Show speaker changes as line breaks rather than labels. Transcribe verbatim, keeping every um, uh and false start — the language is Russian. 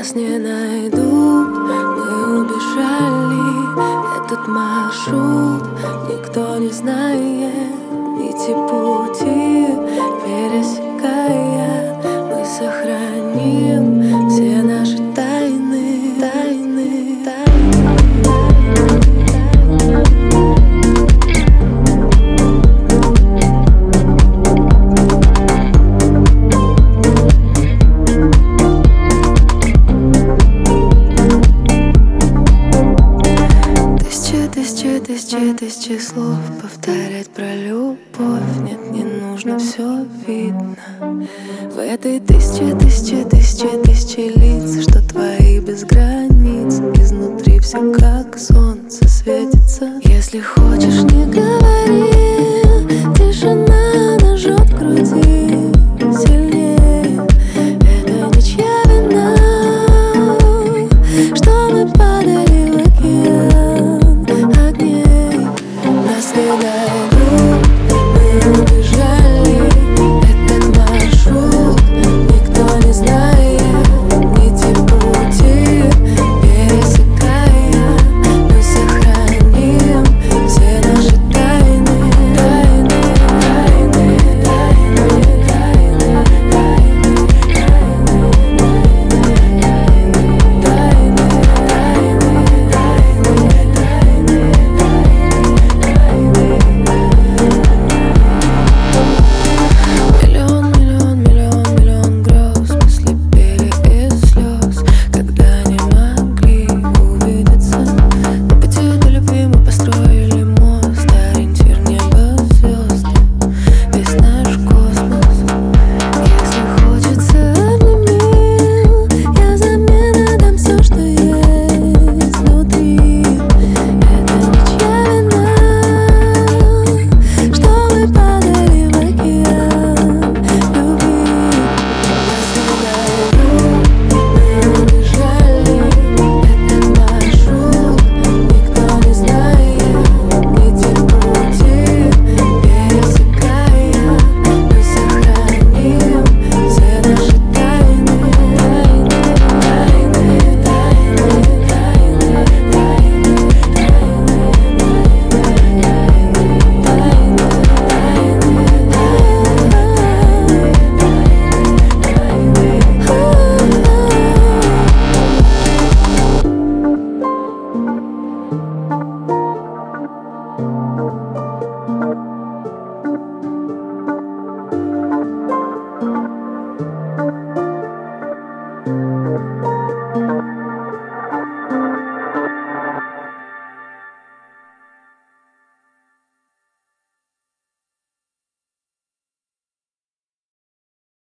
Нас не найдут, мы убежали. Этот маршрут никто не знает. Нити пути пересекая, мы сохраним все наши тайны, тайны, тайны. Тысячи, тысячи, тысячи слов повторять про любовь. Нет, не нужно, все видно. В этой тысяче, тысяче, тысяче, тысячи лиц, что твои без границ. Изнутри все как солнце светится. Если хочешь, не говори. Тишина, она жжет в груди сильнее. Это ничья вина, что мы падали в океан. Нас не найдут, мы убежали. Этот маршрут никто не знает. Нити пути пересекая, мы сохраним все наши тайны, тайны, тайны, тайны, тайны,
Thank you.